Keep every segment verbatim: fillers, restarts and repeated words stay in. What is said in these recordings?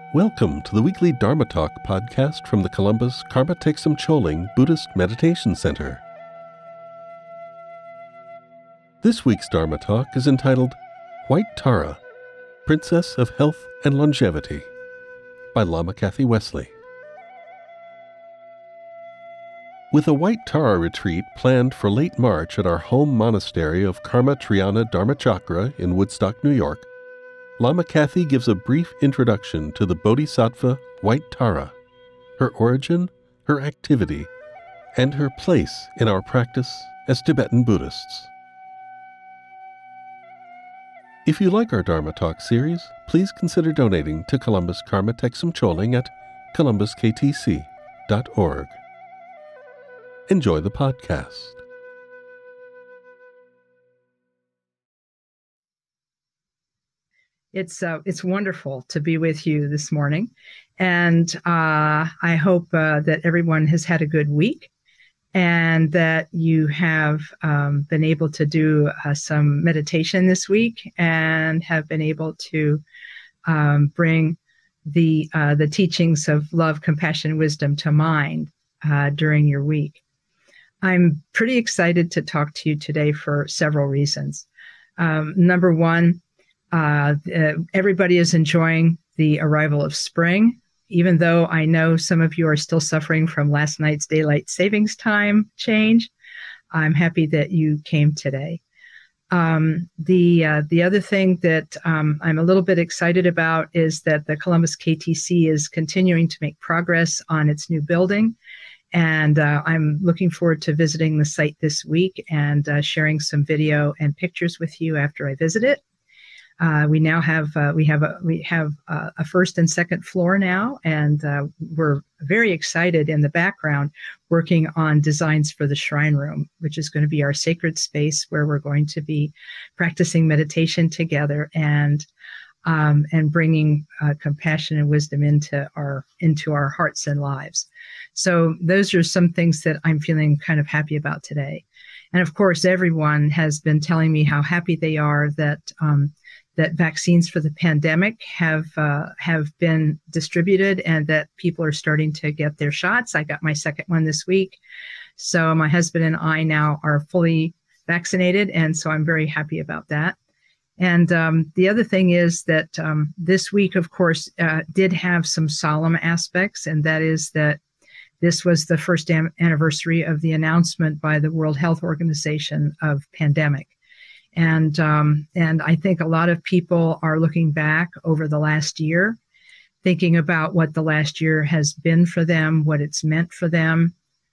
Welcome to the weekly Dharma Talk podcast from the Columbus Karma Thegsum Choling Buddhist Meditation Center. This week's Dharma Talk is entitled White Tara, Princess of Health and Longevity by Lama Kathy Wesley. With a White Tara retreat planned for late March at our home monastery of Karma Triana Dharma Chakra in Woodstock, New York, Lama Kathy gives a brief introduction to the Bodhisattva White Tara, her origin, her activity, and her place in our practice as Tibetan Buddhists. If you like our Dharma Talk series, please consider donating to Columbus Karma Thegsum Choling at columbus k t c dot org. Enjoy the podcast. It's uh, it's wonderful to be with you this morning, and uh, I hope uh, that everyone has had a good week, and that you have um, been able to do uh, some meditation this week, and have been able to um, bring the uh, the teachings of love, compassion, wisdom to mind uh, during your week. I'm pretty excited to talk to you today for several reasons. Um, number one. Uh, uh, everybody is enjoying the arrival of spring, even though I know some of you are still suffering from last night's daylight savings time change. I'm happy that you came today. Um, the uh, the other thing that um, I'm a little bit excited about is that the Columbus K T C is continuing to make progress on its new building. And uh, I'm looking forward to visiting the site this week and uh, sharing some video and pictures with you after I visit it. Uh, we now have uh, we have a we have uh, a first and second floor now, and uh, we're very excited in the background working on designs for the shrine room, which is going to be our sacred space where we're going to be practicing meditation together and um, and bringing uh, compassion and wisdom into our into our hearts and lives. So those are some things that I'm feeling kind of happy about today. And of course, everyone has been telling me how happy they are that um, that vaccines for the pandemic have uh, have been distributed and that people are starting to get their shots. I got my second one this week. So my husband and I now are fully vaccinated, and so I'm very happy about that. And um, the other thing is that um, this week, of course, uh, did have some solemn aspects, and that is that this was the first am- anniversary of the announcement by the World Health Organization of pandemic. And um, and I think a lot of people are looking back over the last year, thinking about what the last year has been for them, what it's meant for them.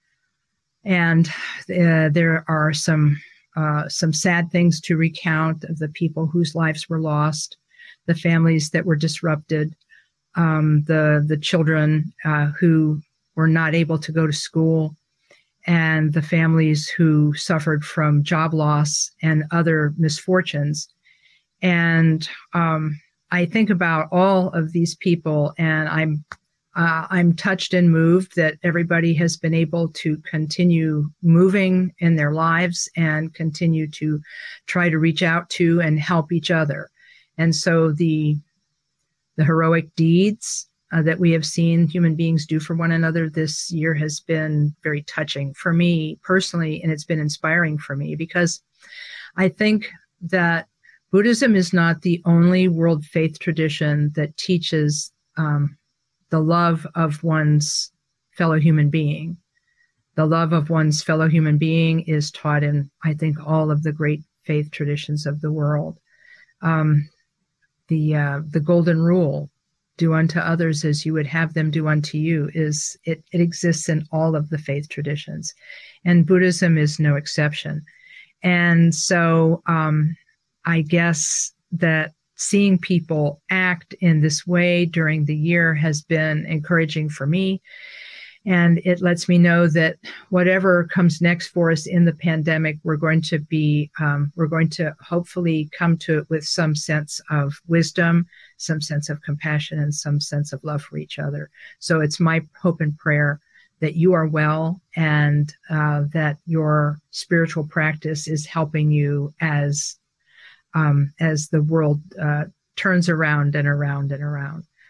And uh, there are some uh, some sad things to recount of the people whose lives were lost, the families that were disrupted, um, the the children uh, who were not able to go to school, and the families who suffered from job loss and other misfortunes. And um, I think about all of these people, and I'm uh, I'm touched and moved that everybody has been able to continue moving in their lives and continue to try to reach out to and help each other. And so the the heroic deeds Uh, that we have seen human beings do for one another this year has been very touching for me personally, and it's been inspiring for me because I think that Buddhism is not the only world faith tradition that teaches um, the love of one's fellow human being. The love of one's fellow human being is taught in, I think, all of the great faith traditions of the world. Um, the uh, the golden rule, do unto others as you would have them do unto you, is it, it exists in all of the faith traditions, and Buddhism is no exception. And so um, I guess that seeing people act in this way during the year has been encouraging for me. And it lets me know that whatever comes next for us in the pandemic, we're going to be, um, we're going to hopefully come to it with some sense of wisdom, some sense of compassion, and some sense of love for each other. So it's my hope and prayer that you are well, and uh, that your spiritual practice is helping you as, um, as the world uh, turns around and around and around.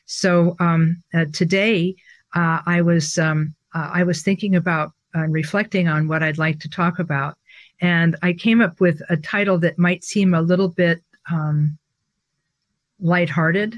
So um, uh, today uh, I was um, uh, I was thinking about and uh, reflecting on what I'd like to talk about, and I came up with a title that might seem a little bit um, lighthearted.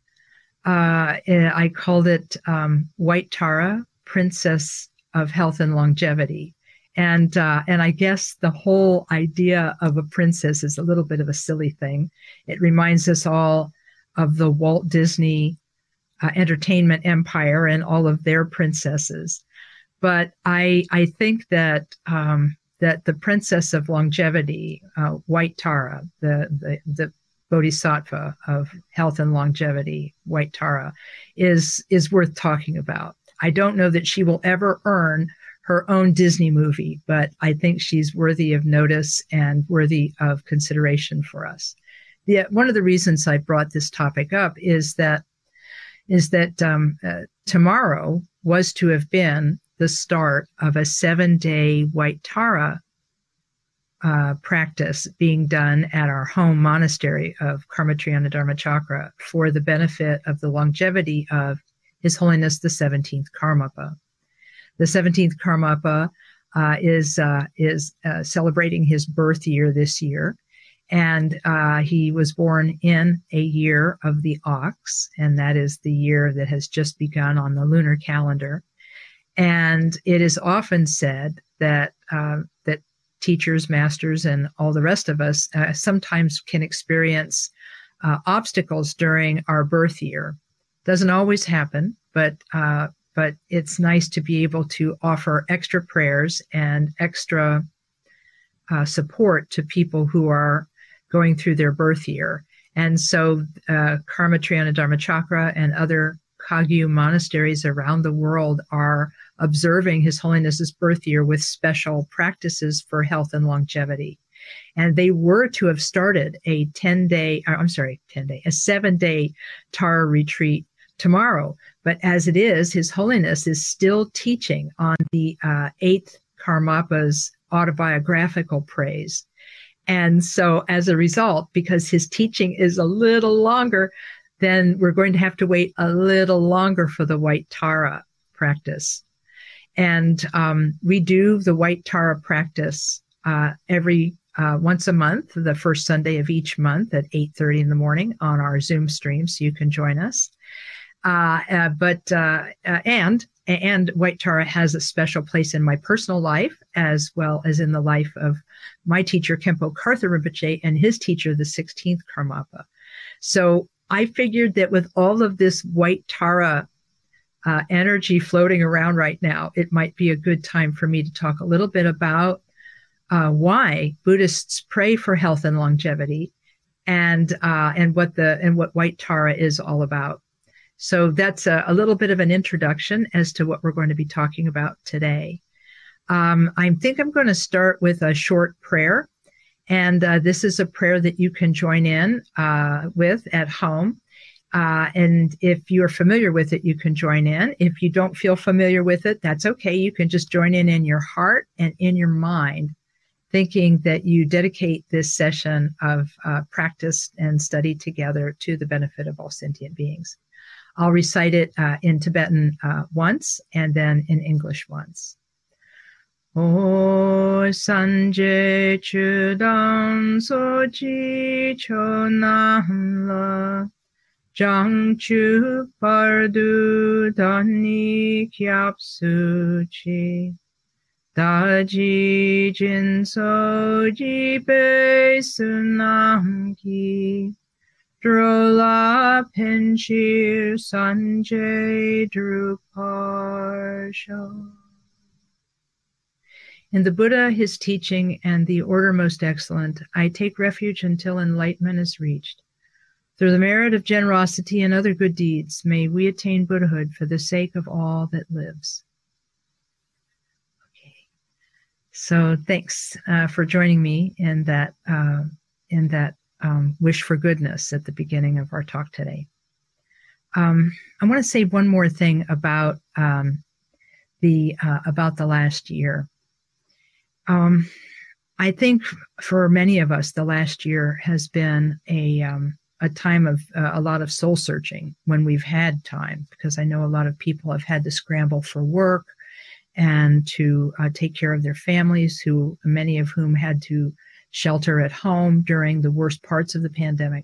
Uh, I called it um, White Tara, Princess of Health and Longevity. And uh, and I guess the whole idea of a princess is a little bit of a silly thing. It reminds us all of the Walt Disney uh, entertainment empire and all of their princesses. But I I think that um, that the Princess of Longevity, uh, White Tara, the the the Bodhisattva of health and longevity, White Tara, is is worth talking about. I don't know that she will ever earn her own Disney movie, but I think she's worthy of notice and worthy of consideration for us. The, one of the reasons I brought this topic up is that is that um, uh, tomorrow was to have been the start of a seven-day White Tara uh, practice being done at our home monastery of Karma-Triana Dharmachakra for the benefit of the longevity of His Holiness the seventeenth Karmapa. The seventeenth Karmapa uh, is uh, is uh, celebrating his birth year this year, and uh, he was born in a year of the ox, and that is the year that has just begun on the lunar calendar. And it is often said that uh, that teachers, masters, and all the rest of us uh, sometimes can experience uh, obstacles during our birth year. Doesn't always happen, but uh, but it's nice to be able to offer extra prayers and extra uh, support to people who are going through their birth year. And so uh, Karma-Triana Dharmachakra and other Kagyu monasteries around the world are observing His Holiness's birth year with special practices for health and longevity. And they were to have started a ten-day, I'm sorry, ten-day, a seven-day Tara retreat tomorrow. But as it is, His Holiness is still teaching on the uh, eighth Karmapa's autobiographical praise. And so as a result, because his teaching is a little longer, then we're going to have to wait a little longer for the White Tara practice. And um, we do the White Tara practice uh, every uh, once a month, the first Sunday of each month at eight thirty in the morning on our Zoom stream, so you can join us. Uh, uh, but uh, uh, and and White Tara has a special place in my personal life, as well as in the life of my teacher Khenpo Karthar Rinpoche and his teacher, the sixteenth Karmapa. So I figured that with all of this White Tara uh, energy floating around right now, it might be a good time for me to talk a little bit about uh, why Buddhists pray for health and longevity, and uh, and what the and what White Tara is all about. So that's a, a little bit of an introduction as to what we're going to be talking about today. Um, I think I'm going to start with a short prayer. And uh, this is a prayer that you can join in uh, with at home. Uh, and if you're familiar with it, you can join in. If you don't feel familiar with it, that's okay. You can just join in in your heart and in your mind, thinking that you dedicate this session of uh, practice and study together to the benefit of all sentient beings. I'll recite it uh, in Tibetan uh, once and then in English once. O Sanje Chudan Sochi Chonamla Jang Chu Pardu Dani Kyap Suchi Daji Jin Soji Be Sunam Ki Drola Penshir Sanjay Druparsha. In the Buddha, his teaching, and the order most excellent, I take refuge until enlightenment is reached. Through the merit of generosity and other good deeds, may we attain Buddhahood for the sake of all that lives. Okay. So thanks uh, for joining me in that uh, in that um, wish for goodness at the beginning of our talk today. Um, I want to say one more thing about um, the uh, about the last year. Um, I think for many of us, the last year has been a um, a time of uh, a lot of soul searching when we've had time, because I know a lot of people have had to scramble for work and to uh, take care of their families, who many of whom had to shelter at home during the worst parts of the pandemic.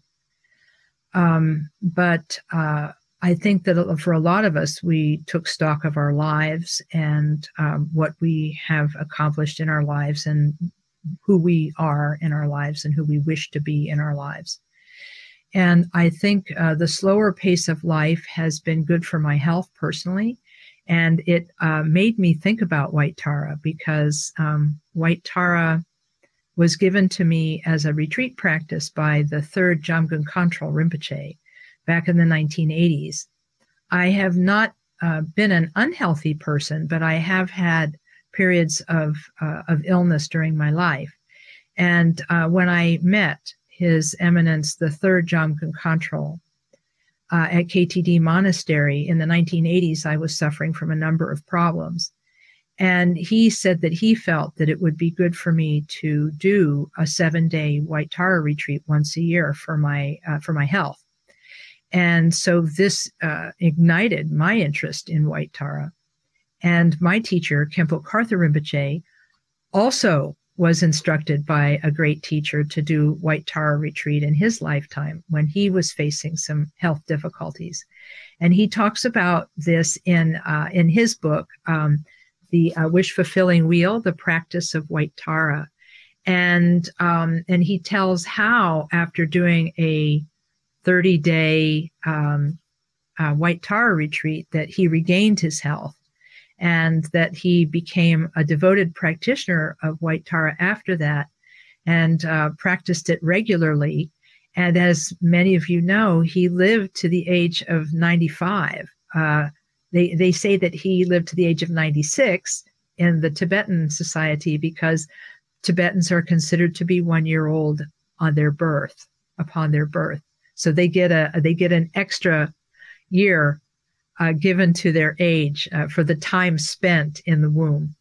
Um, but uh, I think that for a lot of us, we took stock of our lives and um, what we have accomplished in our lives and who we are in our lives and who we wish to be in our lives. And I think uh, the slower pace of life has been good for my health personally. And it uh, made me think about White Tara, because um, White Tara was given to me as a retreat practice by the third Jamgon Khantrul Rinpoche back in the nineteen eighties. I have not uh, been an unhealthy person, but I have had periods of uh, of illness during my life. And uh, when I met His Eminence, the third Jamgon Khantrul, uh, at K T D Monastery in the nineteen eighties, I was suffering from a number of problems. And he said that he felt that it would be good for me to do a seven-day White Tara retreat once a year for my uh, for my health. And so this uh, ignited my interest in White Tara. And my teacher, Khenpo Karthar Rinpoche, also was instructed by a great teacher to do White Tara retreat in his lifetime when he was facing some health difficulties. And he talks about this in uh, in his book, um, The uh, Wish Fulfilling Wheel, The Practice of White Tara. And, um, and he tells how, after doing a thirty-day um, uh, White Tara retreat, that he regained his health, and that he became a devoted practitioner of White Tara after that, and uh, practiced it regularly. And as many of you know, he lived to the age of ninety-five. Uh, they, they say that he lived to the age of ninety-six in the Tibetan society, because Tibetans are considered to be one year old on their birth, upon their birth. So they get a they get an extra year uh, given to their age uh, for the time spent in the womb.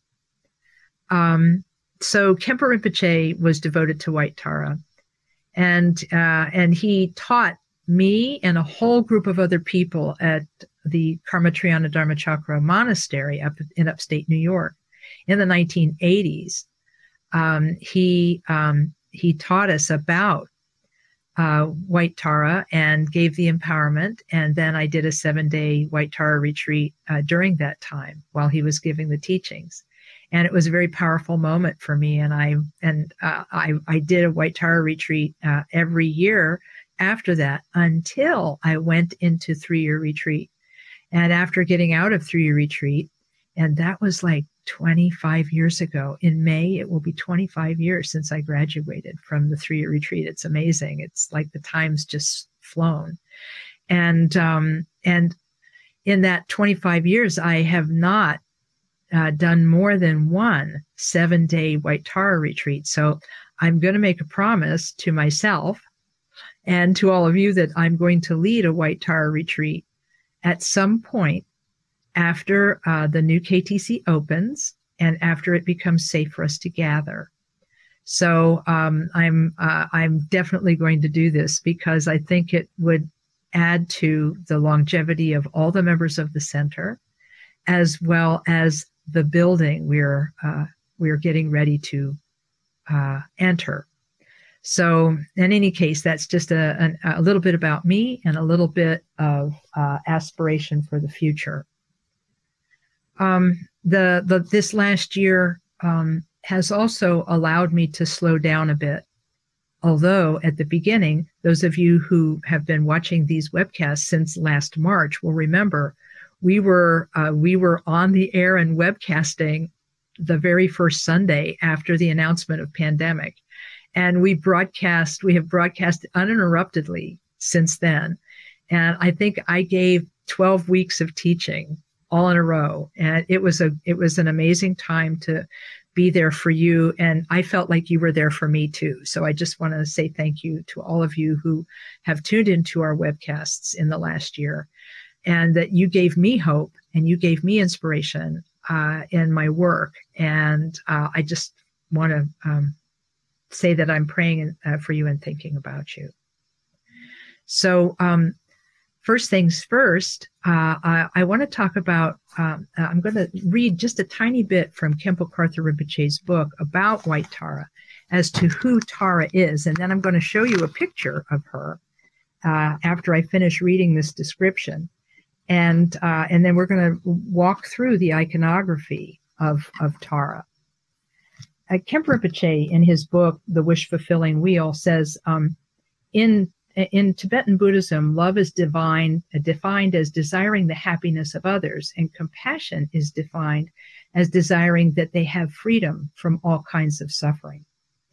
Um, so Khenpo Rinpoche was devoted to White Tara, and uh, and he taught me and a whole group of other people at the Karma Triana Dharmachakra Monastery up in upstate New York in the nineteen eighties. Um, he um, he taught us about uh, White Tara and gave the empowerment. And then I did a seven-day White Tara retreat uh, during that time while he was giving the teachings. And it was a very powerful moment for me. And I and uh, I, I did a White Tara retreat uh, every year after that until I went into three-year retreat. And after getting out of three-year retreat, and that was like twenty-five years ago. In May, it will be twenty-five years since I graduated from the three-year retreat. It's amazing. It's like the time's just flown. And um, and in that twenty-five years, I have not uh, done more than one seven-day White Tara retreat. So I'm going to make a promise to myself and to all of you that I'm going to lead a White Tara retreat at some point after uh, the new K T C opens and after it becomes safe for us to gather. So um, I'm uh, I'm definitely going to do this, because I think it would add to the longevity of all the members of the center, as well as the building we're uh, we're getting ready to uh, enter. So in any case, that's just a, a, a little bit about me and a little bit of uh, aspiration for the future. Um, the, the, this last year um, has also allowed me to slow down a bit. Although at the beginning, those of you who have been watching these webcasts since last March will remember we were, uh, we were on the air and webcasting the very first Sunday after the announcement of pandemic. And we broadcast, we have broadcast uninterruptedly since then. And I think I gave twelve weeks of teaching all in a row. And it was a, it was an amazing time to be there for you. And I felt like you were there for me too. So I just want to say thank you to all of you who have tuned into our webcasts in the last year, and that you gave me hope and you gave me inspiration uh, in my work. And uh, I just want to um, say that I'm praying uh, for you and thinking about you. So um, first things first, uh, I, I want to talk about, um, I'm going to read just a tiny bit from Khenpo Karthar Rinpoche's book about White Tara as to who Tara is. And then I'm going to show you a picture of her uh, after I finish reading this description. And uh, and then we're going to walk through the iconography of, of Tara. Uh, Khenpo Rinpoche, in his book, The Wish-Fulfilling Wheel, says, um, in In Tibetan Buddhism, love is divine, defined as desiring the happiness of others, and compassion is defined as desiring that they have freedom from all kinds of suffering.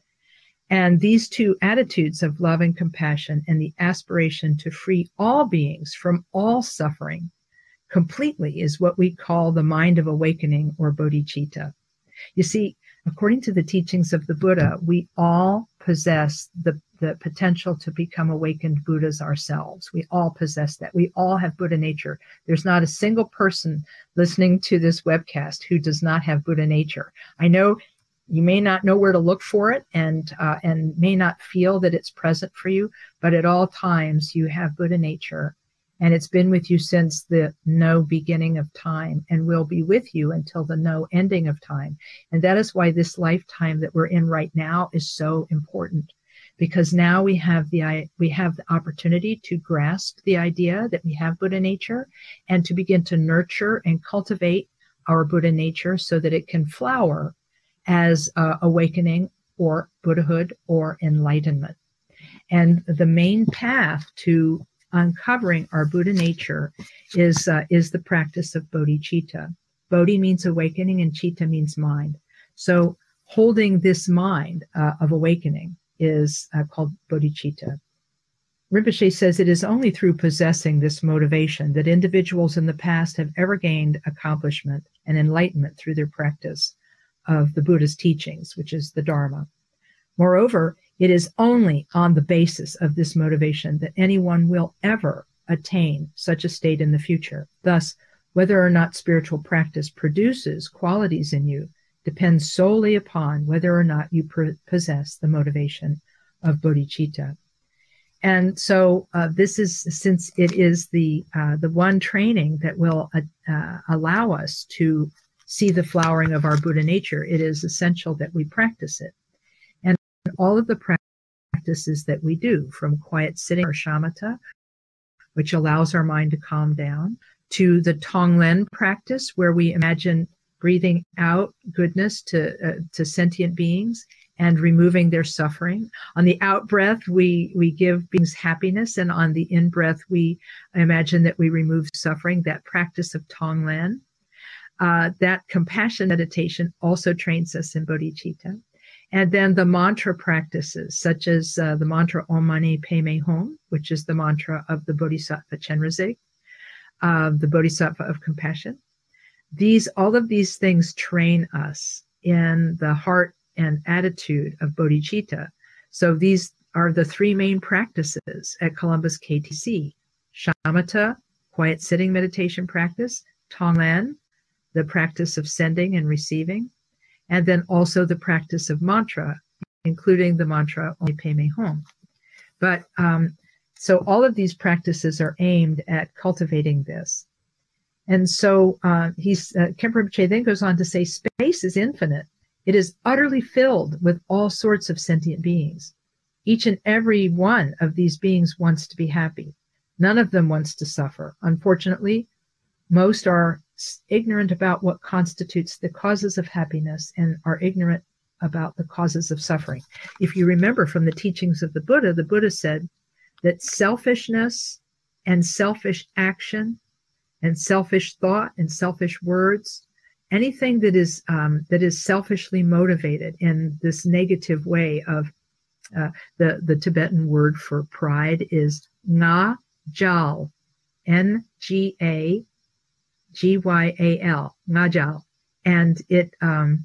And these two attitudes of love and compassion and the aspiration to free all beings from all suffering completely is what we call the mind of awakening, or bodhicitta. You see, according to the teachings of the Buddha, we all possess the, the potential to become awakened Buddhas ourselves. We all possess that. We all have Buddha nature. There's not a single person listening to this webcast who does not have Buddha nature. I know you may not know where to look for it, and uh, and may not feel that it's present for you, but at all times you have Buddha nature, and it's been with you since the no beginning of time, and will be with you until the no ending of time. And that is why this lifetime that we're in right now is so important, because now we have the we have the opportunity to grasp the idea that we have Buddha nature, and to begin to nurture and cultivate our Buddha nature so that it can flower as uh, awakening or Buddhahood or enlightenment. And the main path to uncovering our Buddha nature is uh, is the practice of bodhicitta. Bodhi means awakening and citta means mind. So holding this mind uh, of awakening is uh, called bodhicitta. Rinpoche says it is only through possessing this motivation that individuals in the past have ever gained accomplishment and enlightenment through their practice of the Buddha's teachings, which is the Dharma. Moreover, it is only on the basis of this motivation that anyone will ever attain such a state in the future. Thus, whether or not spiritual practice produces qualities in you depends solely upon whether or not you pr- possess the motivation of bodhicitta. And so uh, this is, since it is the uh, the one training that will uh, uh, allow us to see the flowering of our Buddha nature, it is essential that we practice it. And all of the practices that we do, from quiet sitting or shamatha, which allows our mind to calm down, to the Tonglen practice, where we imagine breathing out goodness to uh, to sentient beings and removing their suffering. On the out breath, we, we give beings happiness, and on the in breath, we imagine that we remove suffering, that practice of Tonglen. Uh, that compassion meditation also trains us in bodhicitta. And then the mantra practices, such as uh, the mantra Om Mani Padme Hum, which is the mantra of the Bodhisattva Chenrezig, uh, the Bodhisattva of compassion. These, all of these things train us in the heart and attitude of bodhicitta. So these are the three main practices at Columbus K T C: shamatha, quiet sitting meditation practice; Tonglen, the practice of sending and receiving; and then also the practice of mantra, including the mantra Om Mani Padme Hum. But um, so all of these practices are aimed at cultivating this. And so uh, he's uh, Khenpo Rinpoche then goes on to say, space is infinite. It is utterly filled with all sorts of sentient beings. Each and every one of these beings wants to be happy. None of them wants to suffer. Unfortunately, most are ignorant about what constitutes the causes of happiness and are ignorant about the causes of suffering. If you remember from the teachings of the Buddha, the Buddha said that selfishness and selfish action and selfish thought and selfish words, anything that is um, that is selfishly motivated in this negative way of uh, the, the Tibetan word for pride is nga jal, N G A G Y A L, ngajal, and it um,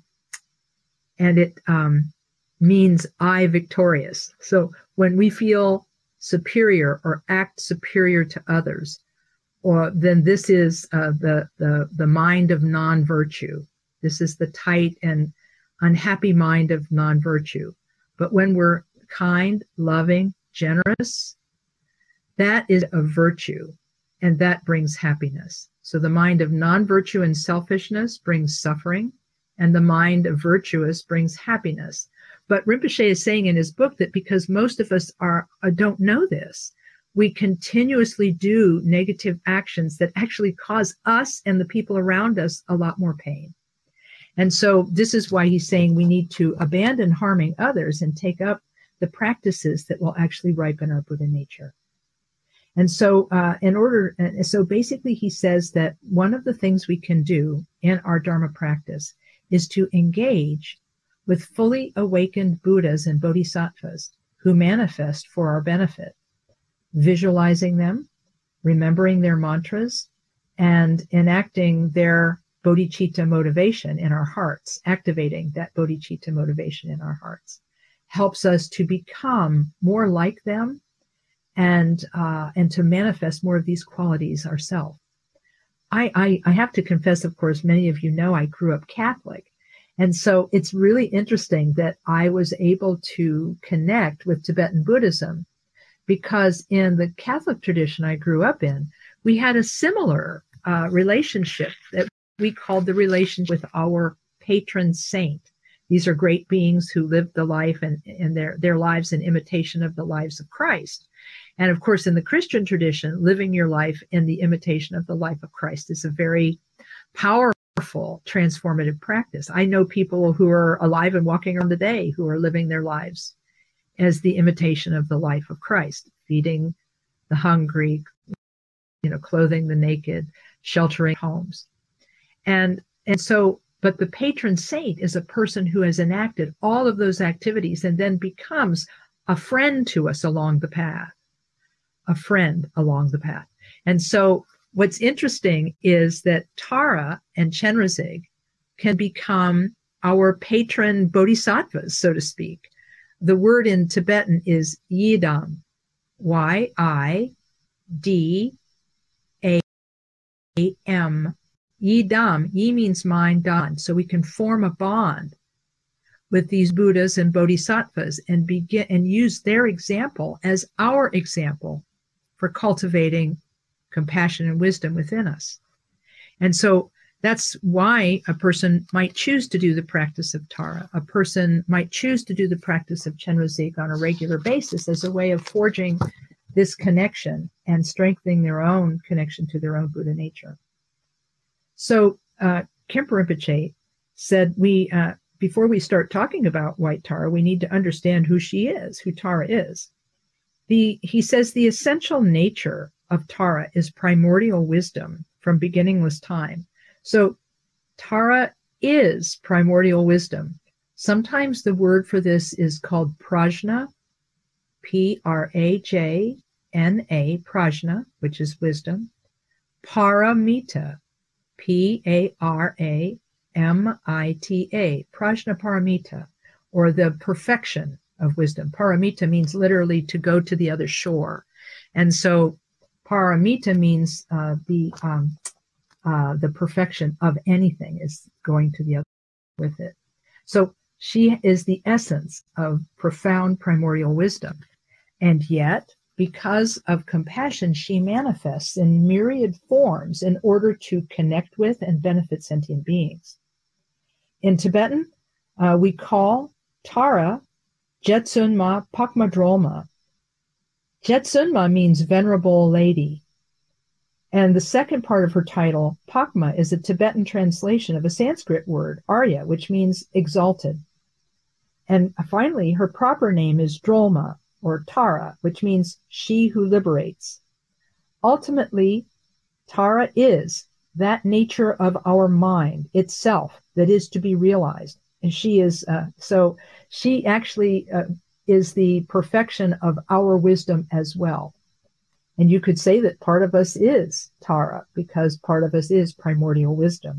and it um, means I victorious. So when we feel superior or act superior to others, or then this is uh, the the the mind of non-virtue. This is the tight and unhappy mind of non-virtue. But when we're kind, loving, generous, That is a virtue, and that brings happiness. So the mind of non-virtue and selfishness brings suffering, and the mind of virtuous brings happiness. But Rinpoche is saying in his book that because most of us are uh, don't know this, we continuously do negative actions that actually cause us and the people around us a lot more pain. And so this is why he's saying we need to abandon harming others and take up the practices that will actually ripen our Buddha nature. And so uh, in order, so basically he says that one of the things we can do in our Dharma practice is to engage with fully awakened Buddhas and Bodhisattvas who manifest for our benefit, visualizing them, remembering their mantras, and enacting their bodhicitta motivation in our hearts, activating that bodhicitta motivation in our hearts, helps us to become more like them and uh, and to manifest more of these qualities ourselves. I, I, I have to confess, of course, many of you know I grew up Catholic. And so it's really interesting that I was able to connect with Tibetan Buddhism because in the Catholic tradition I grew up in, we had a similar uh, relationship that we called the relation with our patron saint. These are great beings who lived the life and, and their, their lives in imitation of the lives of Christ. And of course, in the Christian tradition, living your life in the imitation of the life of Christ is a very powerful, transformative practice. I know people who are alive and walking around today who are living their lives as the imitation of the life of Christ, feeding the hungry, you know, clothing the naked, sheltering homes. And, and so, but the patron saint is a person who has enacted all of those activities and then becomes a friend to us along the path, a friend along the path. And so what's interesting is that Tara and Chenrezig can become our patron bodhisattvas, so to speak. The word in Tibetan is Yidam, Y I D A M. Yidam, Yi means mind, Dan. So we can form a bond with these Buddhas and Bodhisattvas and begin and use their example as our example for cultivating compassion and wisdom within us. And so that's why a person might choose to do the practice of Tara. A person might choose to do the practice of Chenrezig on a regular basis as a way of forging this connection and strengthening their own connection to their own Buddha nature. So uh, Khenpo Rinpoche said, we uh, before we start talking about White Tara, we need to understand who she is, who Tara is. The, he says the essential nature of Tara is primordial wisdom from beginningless time. So Tara is primordial wisdom. Sometimes the word for this is called prajna, P R A J N A, prajna, which is wisdom. Paramita, P A R A M I T A, prajna paramita, or the perfection of wisdom. Paramita means literally to go to the other shore. And so paramita means uh, the um, uh, the perfection of anything is going to the other with it. So she is the essence of profound primordial wisdom. And yet, because of compassion, she manifests in myriad forms in order to connect with and benefit sentient beings. In Tibetan, uh, we call Tara Jetsunma Pakmadrolma. Jetsunma means venerable lady. And the second part of her title, Pakma, is a Tibetan translation of a Sanskrit word, Arya, which means exalted. And finally, her proper name is Drolma, or Tara, which means she who liberates. Ultimately, Tara is that nature of our mind itself that is to be realized. And she is, uh, so she actually uh, is the perfection of our wisdom as well. And you could say that part of us is Tara, because part of us is primordial wisdom.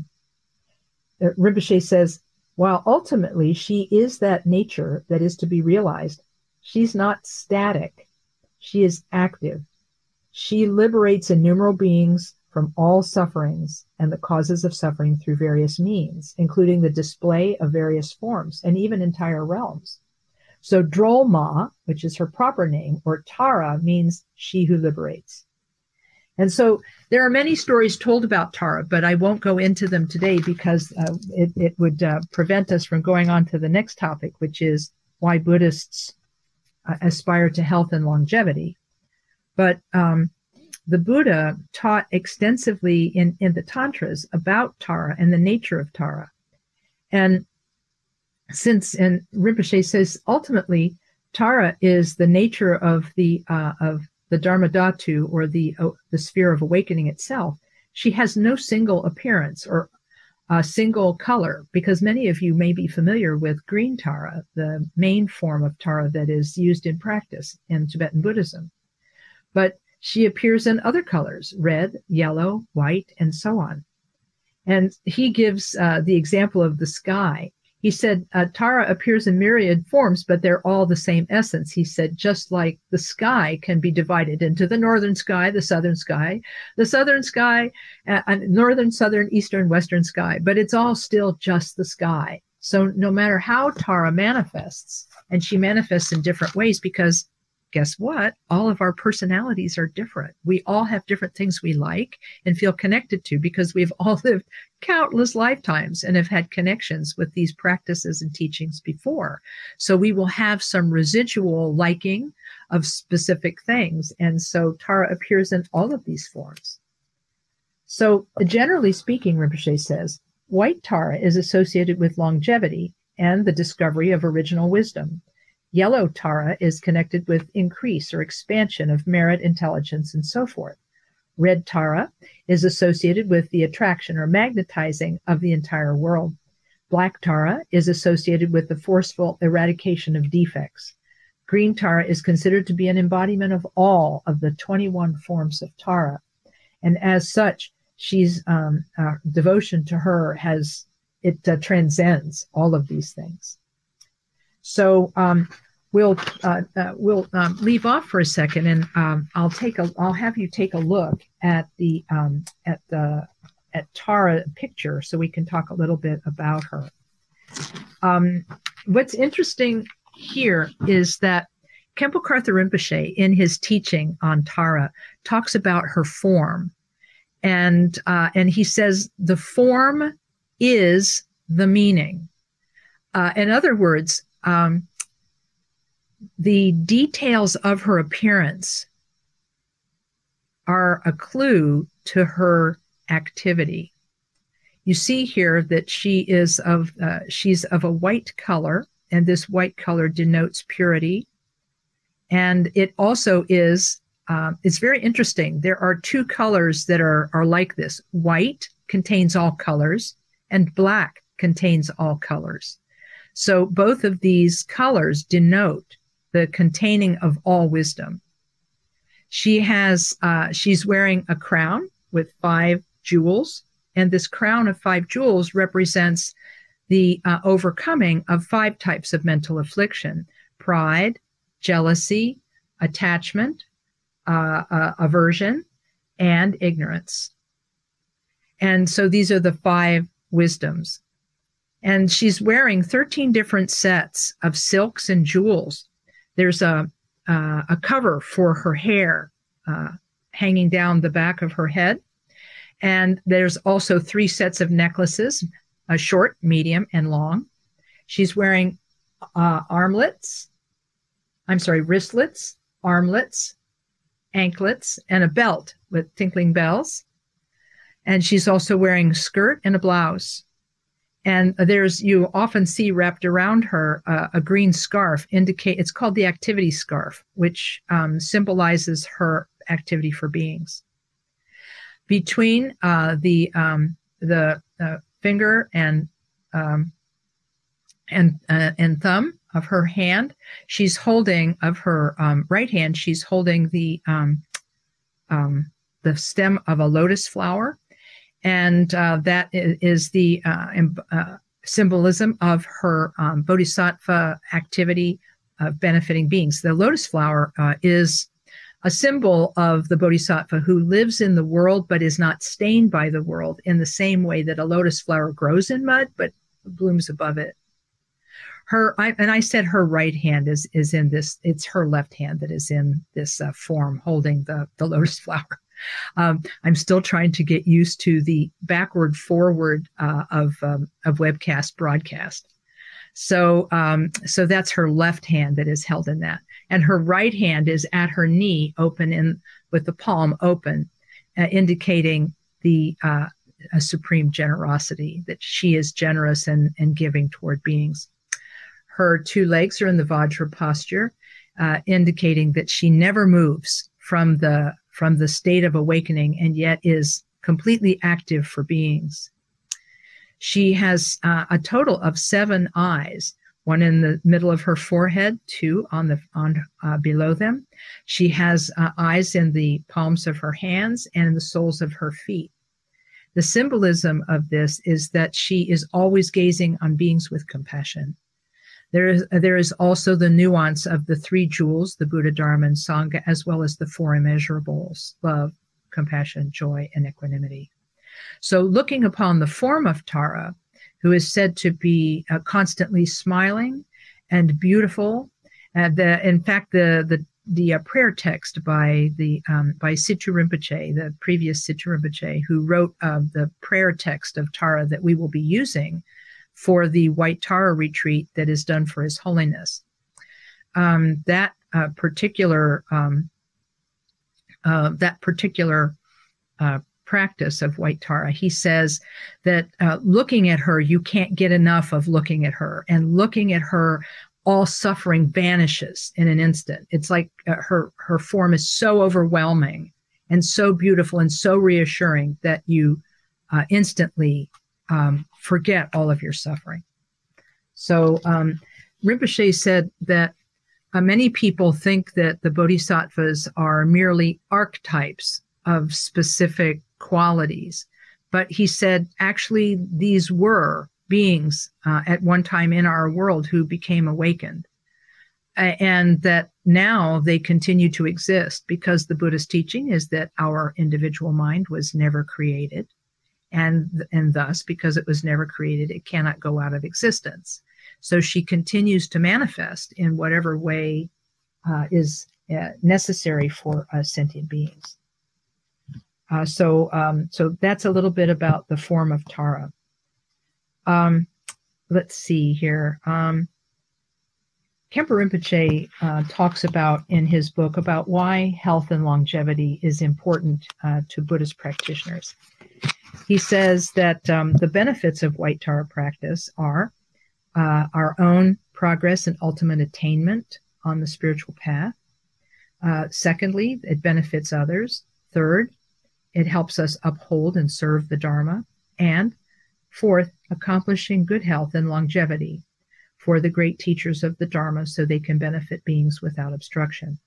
Uh, Rinpoche says, while ultimately she is that nature that is to be realized, she's not static. She is active. She liberates innumerable beings from all sufferings and the causes of suffering through various means, including the display of various forms and even entire realms. So Drolma, which is her proper name, or Tara, means she who liberates. And so there are many stories told about Tara, but I won't go into them today because uh, it, it would uh, prevent us from going on to the next topic, which is why Buddhists uh, aspire to health and longevity. But um, the Buddha taught extensively in, in the Tantras about Tara and the nature of Tara. And since, and Rinpoche says, ultimately, Tara is the nature of the uh, of the Dharmadhatu, or the uh, the sphere of awakening itself. She has no single appearance or a single color, because many of you may be familiar with green Tara, the main form of Tara that is used in practice in Tibetan Buddhism. But she appears in other colors, red, yellow, white, and so on. And he gives uh, the example of the sky. He said, uh, Tara appears in myriad forms, but they're all the same essence. He said, just like the sky can be divided into the northern sky, the southern sky, the southern sky, uh, northern, southern, eastern, western sky, but it's all still just the sky. So no matter how Tara manifests, and she manifests in different ways, because guess what? All of our personalities are different. We all have different things we like and feel connected to, because we've all lived countless lifetimes and have had connections with these practices and teachings before. So we will have some residual liking of specific things. And so Tara appears in all of these forms. So generally speaking, Rinpoche says, white Tara is associated with longevity and the discovery of original wisdom. Yellow Tara is connected with increase or expansion of merit, intelligence, and so forth. Red Tara is associated with the attraction or magnetizing of the entire world. Black Tara is associated with the forceful eradication of defects. Green Tara is considered to be an embodiment of all of the twenty-one forms of Tara. And as such, she's um, uh, devotion to her has, it uh, transcends all of these things. So um, we'll uh, uh, we'll um, leave off for a second, and um, I'll take a I'll have you take a look at the um, at the at Tara picture, so we can talk a little bit about her. Um, what's interesting here is that Khenpo Karthar Rinpoche, in his teaching on Tara, talks about her form, and uh, and he says the form is the meaning. Uh, in other words, Um, the details of her appearance are a clue to her activity. You see here that she is of uh, she's of a white color, and this white color denotes purity. And it also is uh, it's very interesting. There are two colors that are are like this. White contains all colors, and black contains all colors. So both of these colors denote the containing of all wisdom. She has, uh, she's wearing a crown with five jewels, and this crown of five jewels represents the uh, overcoming of five types of mental affliction: pride, jealousy, attachment, uh, uh, aversion, and ignorance. And so these are the five wisdoms. And she's wearing thirteen different sets of silks and jewels. There's a, uh, a cover for her hair uh, hanging down the back of her head. And there's also three sets of necklaces, a short, medium, and long. She's wearing uh, armlets, I'm sorry, wristlets, armlets, anklets, and a belt with tinkling bells. And she's also wearing a skirt and a blouse. And there's, you often see wrapped around her uh, a green scarf, indicate, it's called the activity scarf, which um, symbolizes her activity for beings. Between uh, the um, the uh, finger and um, and uh, and thumb of her hand, she's holding, of her um, right hand, she's holding the um, um, the stem of a lotus flower. And uh, that is the uh, uh, symbolism of her um, bodhisattva activity of benefiting beings. The lotus flower uh, is a symbol of the bodhisattva who lives in the world but is not stained by the world, in the same way that a lotus flower grows in mud but blooms above it. Her, I, and I said her right hand is is in this. It's her left hand that is in this uh, form, holding the the lotus flower. Um, I'm still trying to get used to the backward forward uh, of um, of webcast broadcast. So um, so that's her left hand that is held in that, and her right hand is at her knee, open in with the palm open, uh, indicating the uh, a supreme generosity, that she is generous and, and giving toward beings. Her two legs are in the Vajra posture, uh, indicating that she never moves from the from the state of awakening and yet is completely active for beings. She has uh, a total of seven eyes, one in the middle of her forehead, two on the on uh, below them. She has uh, eyes in the palms of her hands and in the soles of her feet. The symbolism of this is that she is always gazing on beings with compassion. There is, there is also the nuance of the three jewels, the Buddha, Dharma, and Sangha, as well as the four immeasurables, love, compassion, joy, and equanimity. So looking upon the form of Tara, who is said to be uh, constantly smiling and beautiful, uh, the, in fact, the, the the uh, prayer text by the um, by Situ Rinpoche, the previous Situ Rinpoche, who wrote uh, the prayer text of Tara that we will be using for the White Tara retreat that is done for His Holiness. Um, that uh, particular um, uh, that particular uh, practice of White Tara, he says that uh, looking at her, you can't get enough of looking at her, and looking at her, all suffering vanishes in an instant. It's like uh, her her form is so overwhelming and so beautiful and so reassuring that you uh, instantly um, forget all of your suffering. So um, Rinpoche said that uh, many people think that the bodhisattvas are merely archetypes of specific qualities, but he said actually these were beings uh, at one time in our world who became awakened, uh, and that now they continue to exist because the Buddha's teaching is that our individual mind was never created, and and thus because it was never created, it cannot go out of existence. So she continues to manifest in whatever way uh, is uh, necessary for uh, sentient beings. Uh, so um, so that's a little bit about the form of Tara. Um, let's see here. Um, Khenpo Rinpoche uh, talks about in his book about why health and longevity is important uh, to Buddhist practitioners. He says that um, the benefits of White Tara practice are uh, our own progress and ultimate attainment on the spiritual path. Uh, secondly, it benefits others. Third, it helps us uphold and serve the Dharma. And fourth, accomplishing good health and longevity for the great teachers of the Dharma so they can benefit beings without obstruction.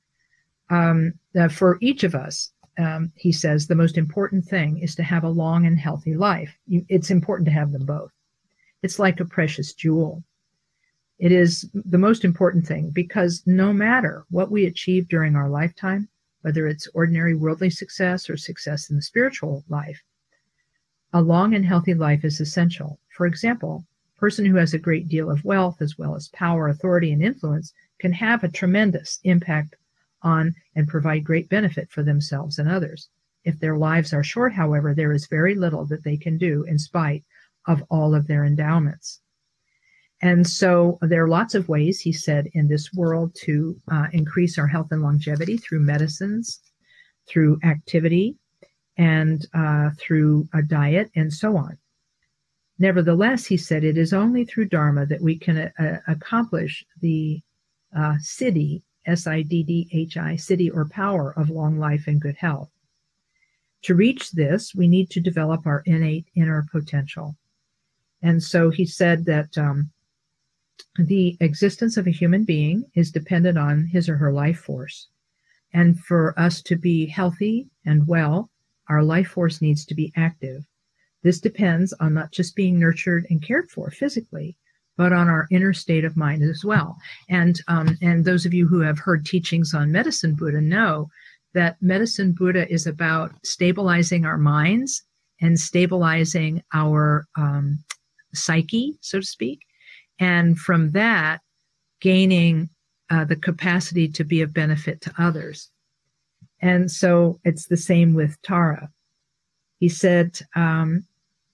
Um, uh, for each of us, um, he says, the most important thing is to have a long and healthy life. You, it's important to have them both. It's like a precious jewel. It is the most important thing because no matter what we achieve during our lifetime, whether it's ordinary worldly success or success in the spiritual life, a long and healthy life is essential. For example, a person who has a great deal of wealth as well as power, authority, and influence can have a tremendous impact on and provide great benefit for themselves and others. If their lives are short, however, there is very little that they can do in spite of all of their endowments. And so there are lots of ways, he said, in this world to uh, increase our health and longevity through medicines, through activity, and uh, through a diet, and so on. Nevertheless, he said, it is only through Dharma that we can uh, accomplish the uh, siddhi, S I D D H I, siddhi or power of long life and good health. To reach this, we need to develop our innate inner potential. And so he said that um, the existence of a human being is dependent on his or her life force. And for us to be healthy and well, our life force needs to be active. This depends on not just being nurtured and cared for physically, but on our inner state of mind as well. And um, and those of you who have heard teachings on Medicine Buddha know that Medicine Buddha is about stabilizing our minds and stabilizing our um, psyche, so to speak, and from that, gaining uh, the capacity to be of benefit to others. And so it's the same with Tara. He said, um,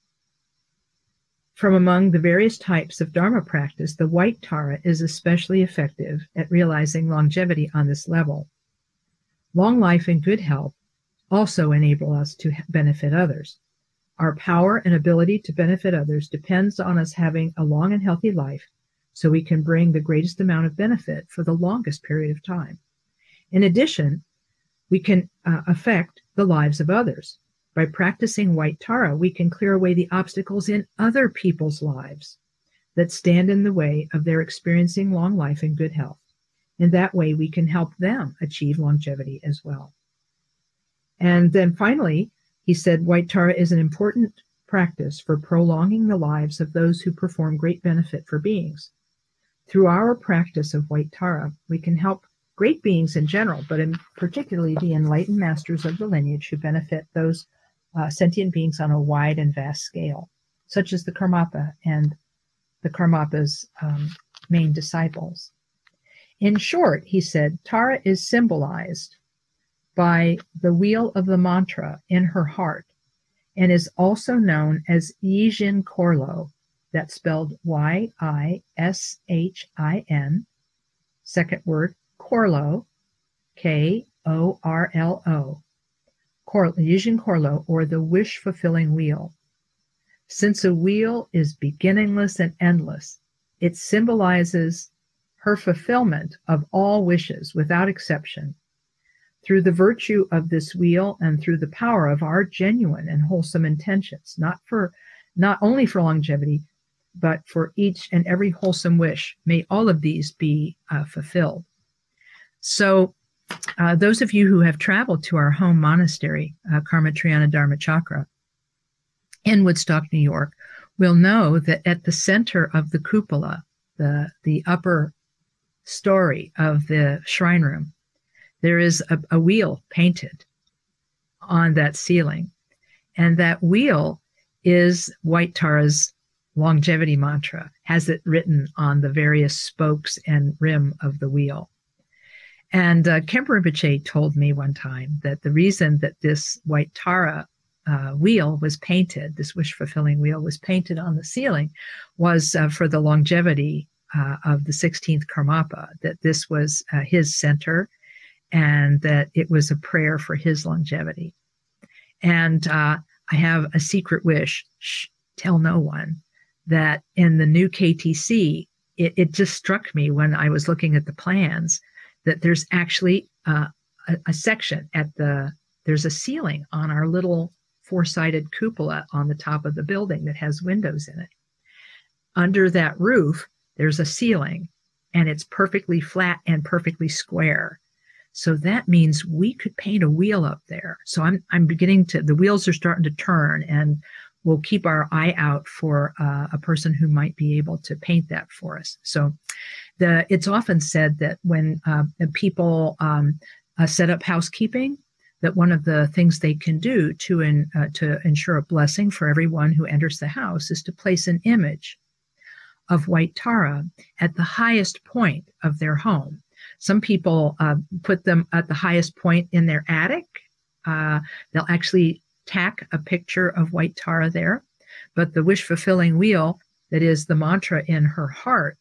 from among the various types of Dharma practice, the white Tara is especially effective at realizing longevity on this level. Long life and good health also enable us to benefit others. Our power and ability to benefit others depends on us having a long and healthy life, so we can bring the greatest amount of benefit for the longest period of time. In addition, we can uh, affect the lives of others. By practicing white Tara, we can clear away the obstacles in other people's lives that stand in the way of their experiencing long life and good health. In that way, we can help them achieve longevity as well. And then finally, he said, white Tara is an important practice for prolonging the lives of those who perform great benefit for beings. Through our practice of white Tara, we can help great beings in general, but in particularly the enlightened masters of the lineage who benefit those uh, sentient beings on a wide and vast scale, such as the Karmapa and the Karmapa's um, main disciples. In short, he said, Tara is symbolized by the wheel of the mantra in her heart and is also known as Yijin Korlo, that's spelled Y I S H I N, second word, Korlo, K O R L O, Kor, Yijin Korlo, or the wish-fulfilling wheel. Since a wheel is beginningless and endless, it symbolizes her fulfillment of all wishes without exception. Through the virtue of this wheel and through the power of our genuine and wholesome intentions, not for, not only for longevity, but for each and every wholesome wish, may all of these be uh, fulfilled. So uh, those of you who have traveled to our home monastery, uh, Karma Triana Dharmachakra, in Woodstock, New York, will know that at the center of the cupola, the, the upper story of the shrine room, there is a, a wheel painted on that ceiling. And that wheel is white Tara's longevity mantra, has it written on the various spokes and rim of the wheel. And uh, Khenpo Rinpoche told me one time that the reason that this white Tara uh, wheel was painted, this wish-fulfilling wheel was painted on the ceiling, was uh, for the longevity uh, of the sixteenth Karmapa, that this was uh, his center and that it was a prayer for his longevity. And uh, I have a secret wish, shh, tell no one, that in the new K T C, it, it just struck me when I was looking at the plans that there's actually uh, a, a section at the, there's a ceiling on our little four-sided cupola on the top of the building that has windows in it. Under that roof, there's a ceiling, and it's perfectly flat and perfectly square. So that means we could paint a wheel up there. So I'm I'm beginning to, the wheels are starting to turn, and we'll keep our eye out for uh, a person who might be able to paint that for us. So the it's often said that when uh, people um, uh, set up housekeeping, that one of the things they can do to, in, uh, to ensure a blessing for everyone who enters the house is to place an image of white Tara at the highest point of their home. Some people uh, put them at the highest point in their attic. Uh, they'll actually tack a picture of white Tara there. But the wish-fulfilling wheel, that is the mantra in her heart,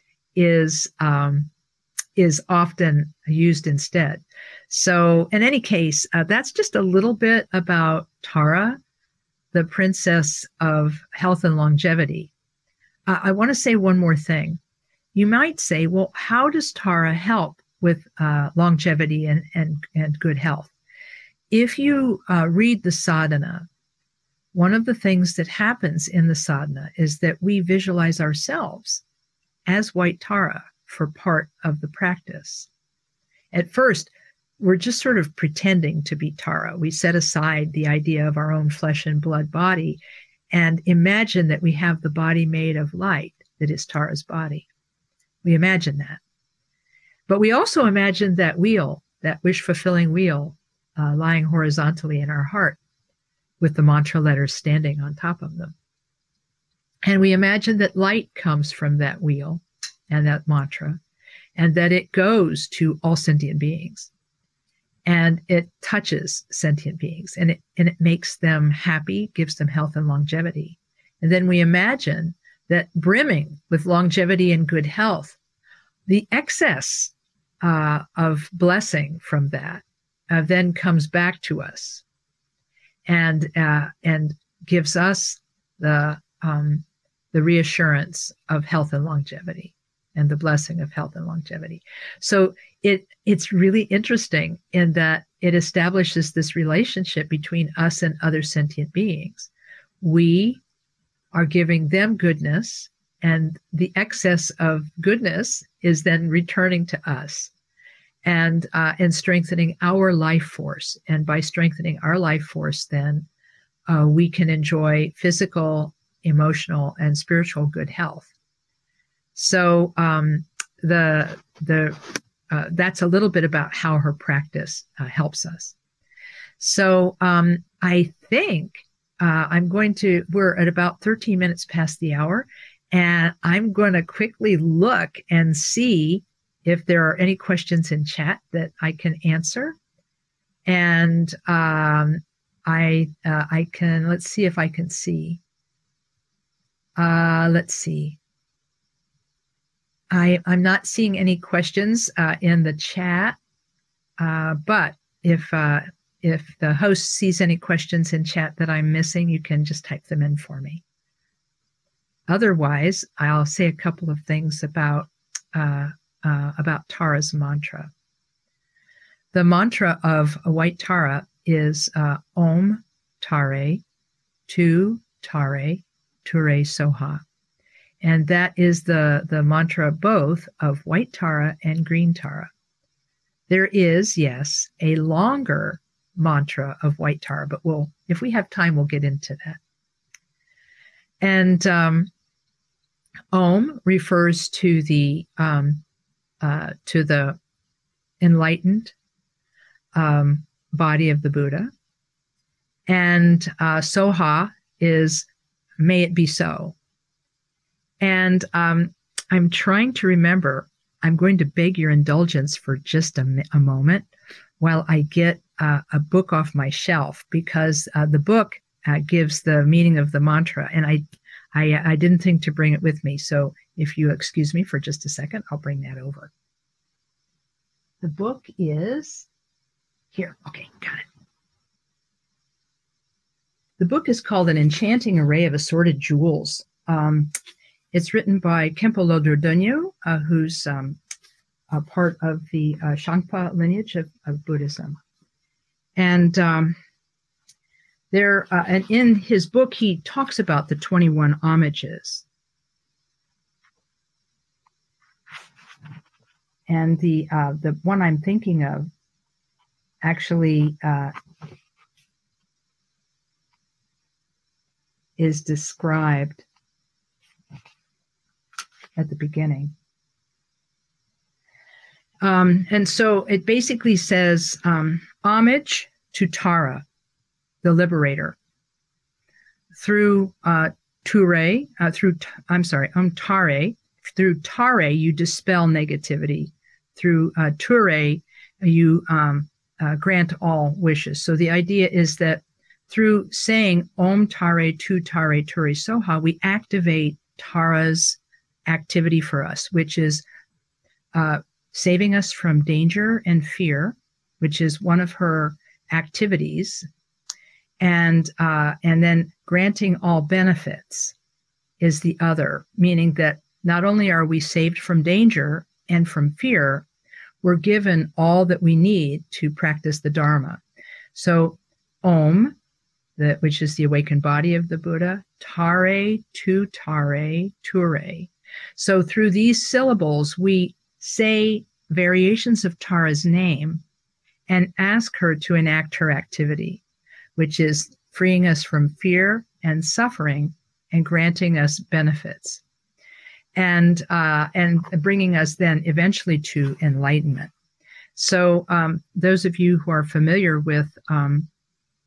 is um, is often used instead. So in any case, uh, that's just a little bit about Tara, the princess of health and longevity. Uh, I want to say one more thing. You might say, well, how does Tara help with uh, longevity and, and, and good health? If you uh, read the sadhana, one of the things that happens in the sadhana is that we visualize ourselves as white Tara for part of the practice. At first, we're just sort of pretending to be Tara. We set aside the idea of our own flesh and blood body and imagine that we have the body made of light that is Tara's body. We imagine that. But we also imagine that wheel, that wish-fulfilling wheel, uh, lying horizontally in our heart with the mantra letters standing on top of them. And we imagine that light comes from that wheel and that mantra, and that it goes to all sentient beings. And it touches sentient beings, and it, and it makes them happy, gives them health and longevity. And then we imagine that brimming with longevity and good health, the excess uh, of blessing from that uh, then comes back to us and uh, and gives us the um, the reassurance of health and longevity, and the blessing of health and longevity. So it it's really interesting in that it establishes this relationship between us and other sentient beings. We are giving them goodness, and the excess of goodness is then returning to us, and uh, and strengthening our life force. And by strengthening our life force, then uh, we can enjoy physical, emotional, and spiritual good health. So um, the the uh, that's a little bit about how her practice uh, helps us. So um, I think uh, I'm going to. We're at about thirteen minutes past the hour, and I'm going to quickly look and see if there are any questions in chat that I can answer. And um, I uh, I can let's see if I can see. Uh, let's see. I, I'm not seeing any questions uh, in the chat, uh, but if uh, if the host sees any questions in chat that I'm missing, you can just type them in for me. Otherwise, I'll say a couple of things about uh, uh, about Tara's mantra. The mantra of a white Tara is uh, Om Tare, Tu Tare, Ture Soha. And that is the, the mantra both of white Tara and green Tara. There is, yes, a longer mantra of white Tara, but we'll, if we have time, we'll get into that. And um, Om refers to the um, uh, to the enlightened um, body of the Buddha, and uh, Soha is may it be so. And um, I'm trying to remember, I'm going to beg your indulgence for just a, a moment while I get uh, a book off my shelf, because uh, the book uh, gives the meaning of the mantra, and I, I, I didn't think to bring it with me. So if you excuse me for just a second, I'll bring that over. The book is here. Okay, got it. The book is called An Enchanting Array of Assorted Jewels. Um, It's written by Khenpo Lodro Dönyo, uh, who's um, a part of the uh, Shangpa lineage of, of Buddhism. And um, there, uh, and in his book, he talks about the twenty-one homages. And the uh, the one I'm thinking of actually uh, is described at the beginning. Um, and so it basically says, um, homage to Tara, the liberator. Through uh, Ture, uh, through, I'm sorry, um, Tare, through Tare, you dispel negativity. Through uh, Ture, you um, uh, grant all wishes. So the idea is that through saying Om Tare, Tu Tare, Ture Soha, we activate Tara's activity for us, which is uh, saving us from danger and fear, which is one of her activities, and uh, and then granting all benefits is the other, meaning that not only are we saved from danger and from fear, we're given all that we need to practice the Dharma. So Om, the, which is the awakened body of the Buddha, Tare, Tu Tare, Ture. So through these syllables, we say variations of Tara's name and ask her to enact her activity, which is freeing us from fear and suffering and granting us benefits, and uh, and bringing us then eventually to enlightenment. So um, those of you who are familiar with um,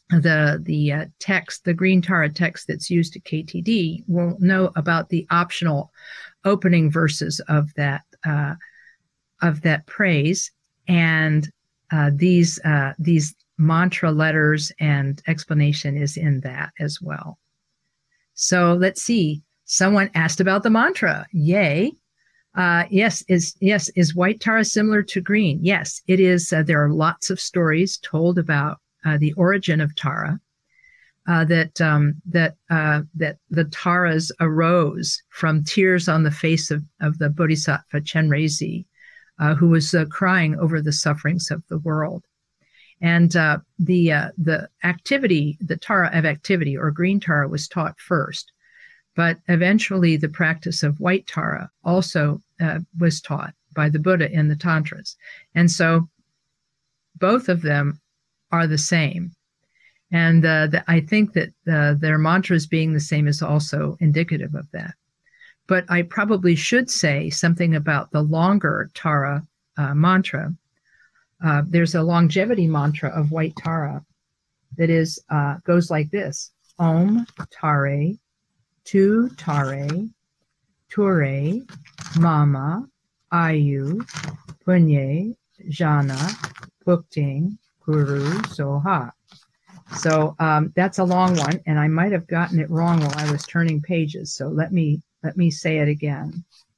the the uh, text, the Green Tara text that's used at K T D, will know about the optional opening verses of that uh, of that praise, and uh, these uh, these mantra letters and explanation is in that as well. So let's see. Someone asked about the mantra. Yay. Uh, yes, is yes is white Tara similar to green? Yes, it is. Uh, there are lots of stories told about uh, the origin of Tara. Uh, that um, that uh, that the Taras arose from tears on the face of, of the Bodhisattva Chenrezig, uh, who was uh, crying over the sufferings of the world. And uh, the uh, the activity, the Tara of activity or green Tara, was taught first. But eventually the practice of white Tara also uh, was taught by the Buddha in the Tantras. And so both of them are the same. And uh, the, I think that uh, their mantras being the same is also indicative of that. But I probably should say something about the longer Tara uh, mantra. Uh, there's a longevity mantra of white Tara that is uh, goes like this: Om Tare, Tu Tare, Ture, Mama, Ayu, Punye, Jana, Pukting, Guru, Soha. So um, that's a long one, and I might have gotten it wrong while I was turning pages. So let me let me say it again.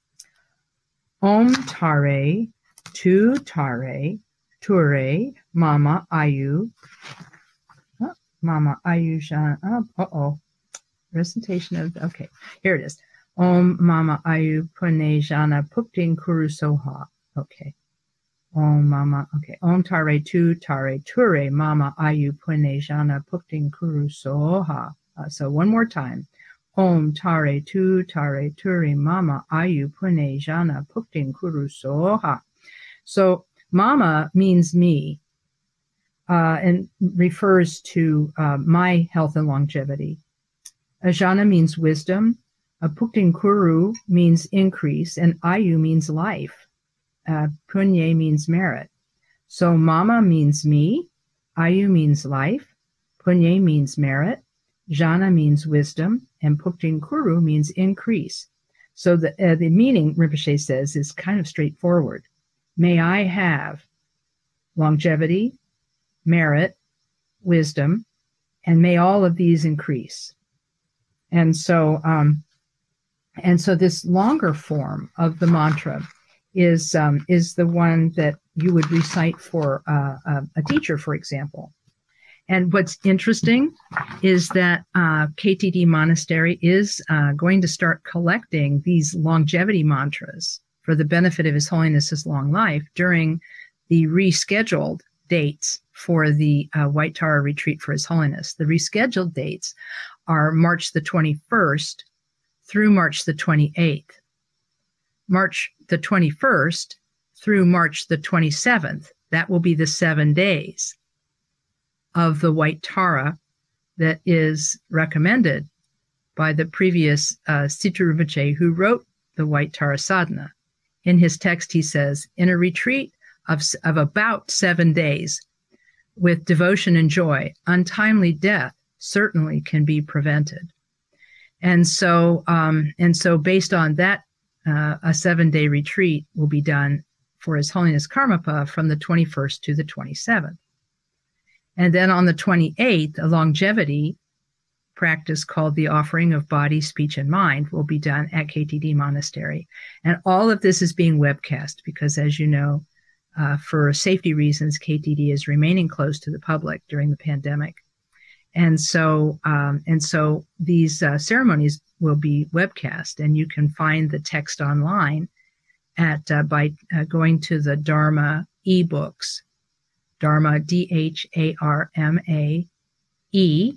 Om Tare, Tu Tare, Ture, Mama Ayu, oh, Mama Ayu Jana. Oh, uh oh, recitation of okay. Here it is. Om Mama Ayu Pune Jana Pukting Kuru Soha. Okay. Om Mama, okay. Om Tare Tu Tare Ture Mama Ayu Pune Jana Pukting Kuru Soha. Uh, so one more time. Om Tare Tu Tare Ture Mama Ayu Pune Jana Pukting Kuru Soha. So Mama means me, uh, and refers to uh, my health and longevity. Ajana means wisdom. Uh, Pukting Kuru means increase, and Ayu means life. Uh, Punye means merit. So Mama means me, Ayu means life, Punye means merit, Jana means wisdom, and Pukting Kuru means increase. So the, uh, the meaning, Rinpoche says, is kind of straightforward. May I have longevity, merit, wisdom, and may all of these increase. And so, um, and so this longer form of the mantra is um, is the one that you would recite for uh, a, a teacher, for example. And what's interesting is that uh, K T D Monastery is uh, going to start collecting these longevity mantras for the benefit of His Holiness's long life during the rescheduled dates for the uh, White Tara retreat for His Holiness. The rescheduled dates are March the twenty-first through March the twenty-eighth. March the twenty-first through March the twenty-seventh. That will be the seven days of the White Tara that is recommended by the previous uh, Situ Rinpoche, who wrote the White Tara Sadhana. In his text, he says, in a retreat of, of about seven days, with devotion and joy, untimely death certainly can be prevented. And so, um, and so based on that, Uh, a seven-day retreat will be done for His Holiness Karmapa from the twenty-first to the twenty-seventh. And then on the twenty-eighth, a longevity practice called the Offering of Body, Speech, and Mind will be done at K T D Monastery. And all of this is being webcast because, as you know, uh, for safety reasons, K T D is remaining closed to the public during the pandemic. And so, um, and so these uh, ceremonies will be webcast, and you can find the text online at uh, by uh, going to the Dharma eBooks, Dharma D H A R M A E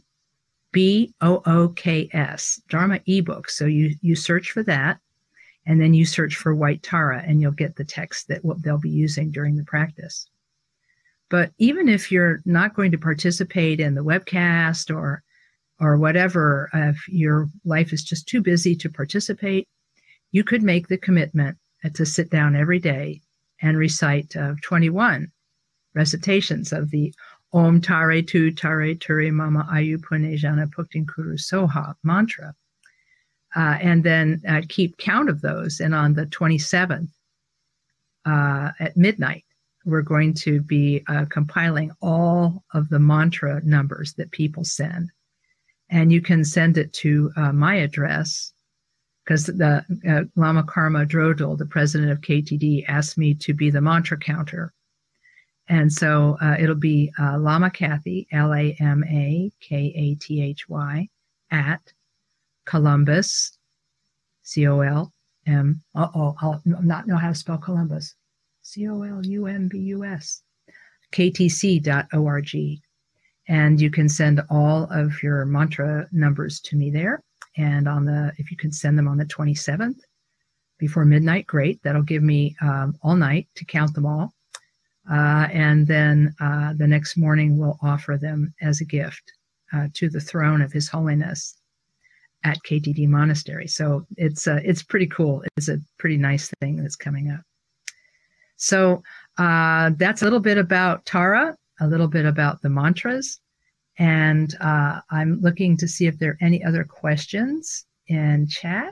B O O K S, Dharma eBooks. So you you search for that, and then you search for White Tara, and you'll get the text that what they'll be using during the practice. But even if you're not going to participate in the webcast or or whatever, uh, if your life is just too busy to participate, you could make the commitment to sit down every day and recite uh, twenty-one recitations of the Om Tare Tu Tare Ture Mama Ayu Pune Jana Puktin Kuru Soha mantra. Uh, and then uh, keep count of those. And on the twenty-seventh uh, at midnight, we're going to be uh, compiling all of the mantra numbers that people send. And you can send it to uh, my address, because the uh, Lama Karma Drodal, the president of K T D, asked me to be the mantra counter. And so uh, it'll be uh, Lama Kathy, L A M A K A T H Y, at Columbus, C O L M, uh-oh, I'll not know how to spell Columbus, C O L U M B U S, K T C dot org. And you can send all of your mantra numbers to me there. And on the, if you can send them on the twenty-seventh before midnight, great. That'll give me um, all night to count them all. Uh, and then uh, the next morning we'll offer them as a gift uh, to the throne of His Holiness at K T D Monastery. So it's uh, it's pretty cool. It's a pretty nice thing that's coming up. So uh, that's a little bit about Tara, a little bit about the mantras. And uh, I'm looking to see if there are any other questions in chat.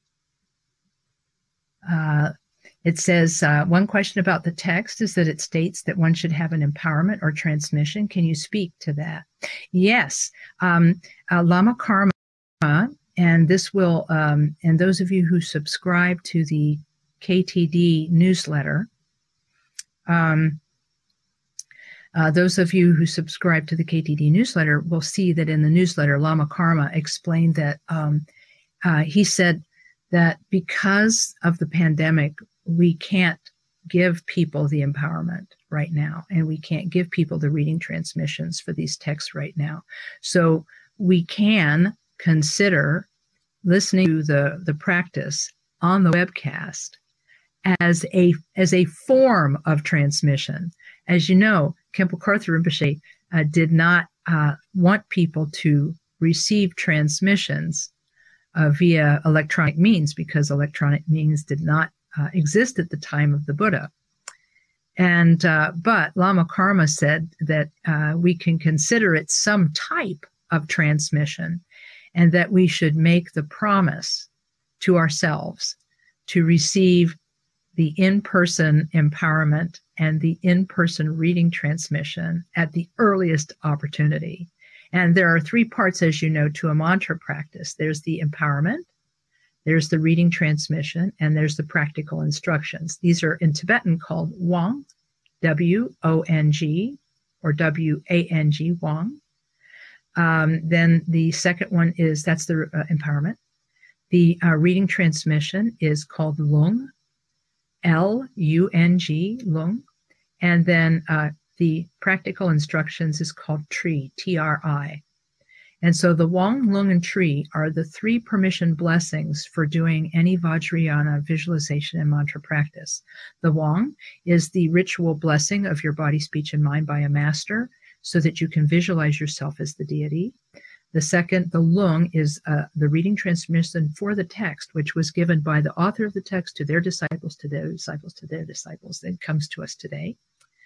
Uh, it says, uh, one question about the text is that it states that one should have an empowerment or transmission. Can you speak to that? Yes. Um, uh, Lama Karma, and this will, um, and those of you who subscribe to the K T D newsletter, um, Uh, those of you who subscribe to the K T D newsletter will see that in the newsletter, Lama Karma explained that um, uh, he said that because of the pandemic, we can't give people the empowerment right now, and we can't give people the reading transmissions for these texts right now. So we can consider listening to the, the practice on the webcast as a, as a form of transmission. As you know, Khenpo Karthar Rinpoche uh, did not uh, want people to receive transmissions uh, via electronic means, because electronic means did not uh, exist at the time of the Buddha. And uh, but Lama Karma said that uh, we can consider it some type of transmission, and that we should make the promise to ourselves to receive the in-person empowerment and the in-person reading transmission at the earliest opportunity. And there are three parts, as you know, to a mantra practice. There's the empowerment, there's the reading transmission, and there's the practical instructions. These are in Tibetan called Wang, W O N G, or W A N G, Wang. Um, then the second one is, that's the uh, empowerment. The uh, reading transmission is called Lung, L U N G, Lung. And then uh, the practical instructions is called Tri, T R I. And so the Wang, Lung, and Tri are the three permission blessings for doing any Vajrayana visualization and mantra practice. The Wang is the ritual blessing of your body, speech, and mind by a master, so that you can visualize yourself as the deity. The second, the Lung, is uh, the reading transmission for the text, which was given by the author of the text to their disciples, to their disciples, to their disciples, that comes to us today.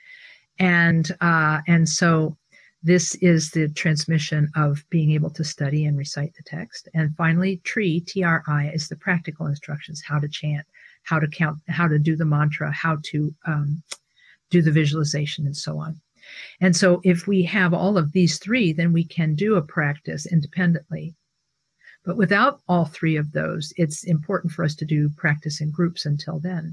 And uh, and so this is the transmission of being able to study and recite the text. And finally, Tri, T R I, is the practical instructions, how to chant, how to count, how to do the mantra, how to um, do the visualization, and so on. And so if we have all of these three, then we can do a practice independently. But without all three of those, it's important for us to do practice in groups until then.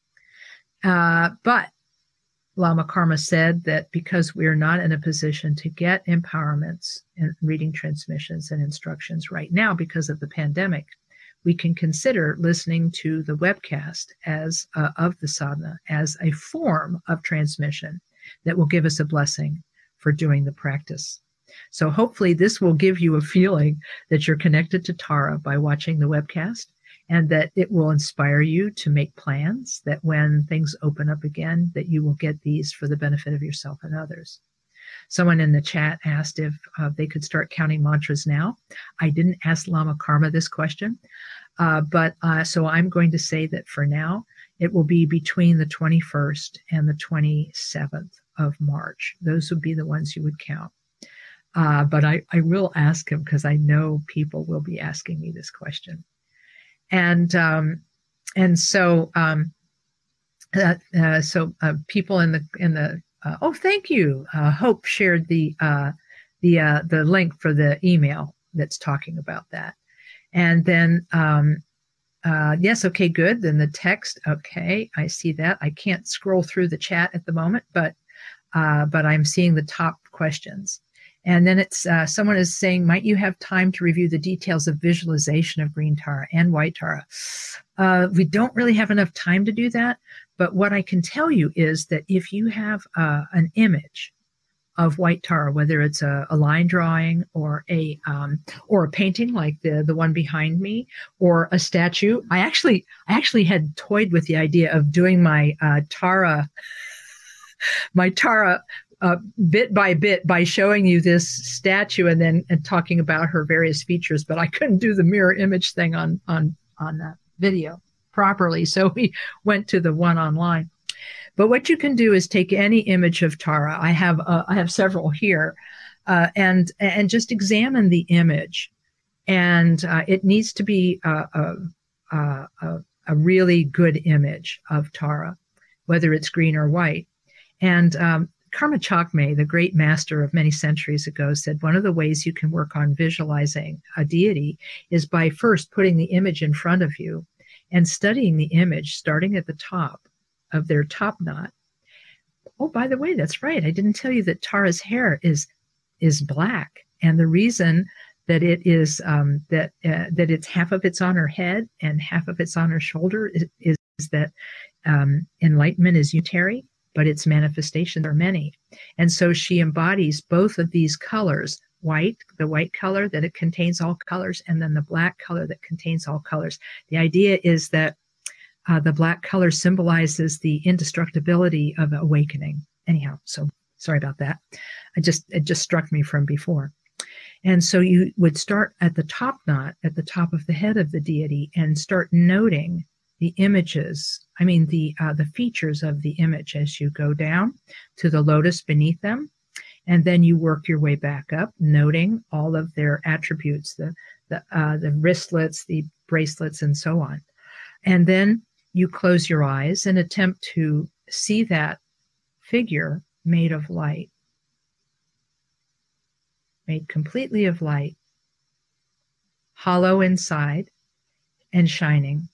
Uh, but Lama Karma said that because we are not in a position to get empowerments and reading transmissions and instructions right now because of the pandemic, we can consider listening to the webcast as uh, of the sadhana as a form of transmission that will give us a blessing for doing the practice. So hopefully this will give you a feeling that you're connected to Tara by watching the webcast, and that it will inspire you to make plans that when things open up again, that you will get these for the benefit of yourself and others. Someone in the chat asked if uh, they could start counting mantras now. I didn't ask Lama Karma this question, uh, but uh, so I'm going to say that for now, it will be between the twenty-first and the twenty-seventh of March. Those would be the ones you would count. Uh, but I, I will ask him because I know people will be asking me this question. And um, and so um, uh, uh, so uh, people in the in the uh, oh thank you uh, Hope shared the uh, the uh, the link for the email that's talking about that. And then um, uh, yes, okay, good. Then the text, okay, I see that. I can't scroll through the chat at the moment, but uh, but I'm seeing the top questions. And then it's uh, someone is saying, might you have time to review the details of visualization of green Tara and white Tara? Uh, we don't really have enough time to do that. But what I can tell you is that if you have uh, an image of white Tara, whether it's a, a line drawing or a um, or a painting like the the one behind me, or a statue, I actually I actually had toyed with the idea of doing my uh, Tara my Tara. Uh, bit by bit by showing you this statue and then and talking about her various features, but I couldn't do the mirror image thing on on on that video properly, so we went to the one online. But what you can do is take any image of Tara. I have uh, I have several here, uh, and and just examine the image, and uh, it needs to be a, a, a, a really good image of Tara, whether it's green or white, and um, Karma Chakme, the great master of many centuries ago, said one of the ways you can work on visualizing a deity is by first putting the image in front of you and studying the image, starting at the top of their top knot. Oh, by the way, that's right. I didn't tell you that Tara's hair is is black, and the reason that it is um, that uh, that it's half of it's on her head and half of it's on her shoulder is, is, is that um, enlightenment is unitary, but its manifestations are many. And so she embodies both of these colors, white, the white color that it contains all colors, and then the black color that contains all colors. The idea is that uh, the black color symbolizes the indestructibility of awakening. Anyhow, so sorry about that. I just it just struck me from before. And so you would start at the top knot, at the top of the head of the deity, and start noting the images, I mean, the uh, the features of the image as you go down to the lotus beneath them. And then you work your way back up, noting all of their attributes, the the, uh, the wristlets, the bracelets, and so on. And then you close your eyes and attempt to see that figure made of light, made completely of light, hollow inside and shining.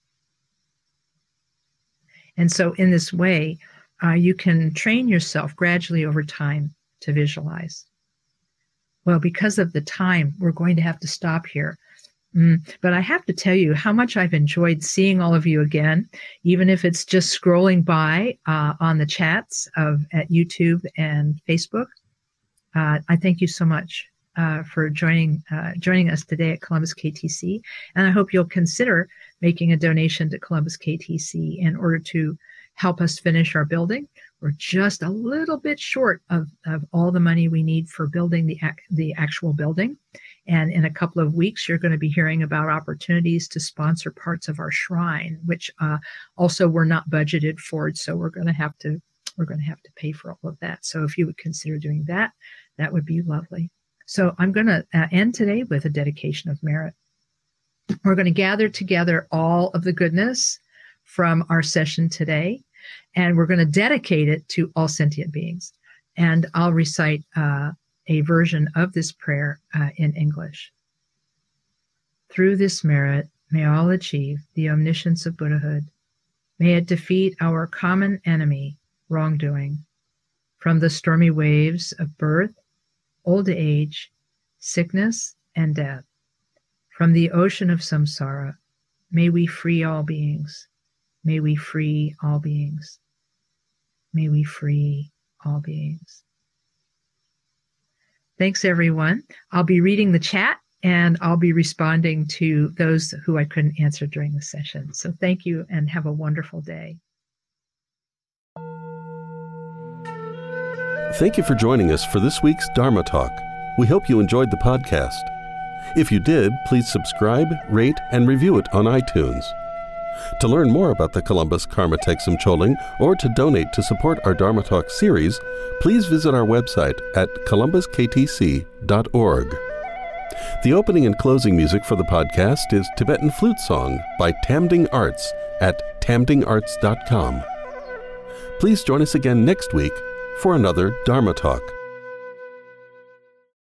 And so in this way, uh, you can train yourself gradually over time to visualize. Well, because of the time, we're going to have to stop here. Mm, but I have to tell you how much I've enjoyed seeing all of you again, even if it's just scrolling by uh, on the chats of at YouTube and Facebook. Uh, I thank you so much uh, for joining uh, joining us today at Columbus K T C, and I hope you'll consider making a donation to Columbus K T C in order to help us finish our building. We're just a little bit short of, of all the money we need for building the the actual building, and in a couple of weeks, you're going to be hearing about opportunities to sponsor parts of our shrine, which uh, also were not budgeted for. So we're going to have to we're going to have to pay for all of that. So if you would consider doing that, that would be lovely. So I'm going to uh, end today with a dedication of merit. We're going to gather together all of the goodness from our session today, and we're going to dedicate it to all sentient beings. And I'll recite uh, a version of this prayer uh, in English. Through this merit, may all achieve the omniscience of Buddhahood. May it defeat our common enemy, wrongdoing, from the stormy waves of birth, old age, sickness, and death. From the ocean of samsara, may we free all beings. May we free all beings. May we free all beings. Thanks, everyone. I'll be reading the chat, and I'll be responding to those who I couldn't answer during the session. So thank you, and have a wonderful day. Thank you for joining us for this week's Dharma Talk. We hope you enjoyed the podcast. If you did, please subscribe, rate, and review it on iTunes. To learn more about the Columbus Karma Thegsum Choling or to donate to support our Dharma Talk series, please visit our website at columbus k t c dot org. The opening and closing music for the podcast is Tibetan Flute Song by Tamding Arts at tamding arts dot com. Please join us again next week for another Dharma Talk.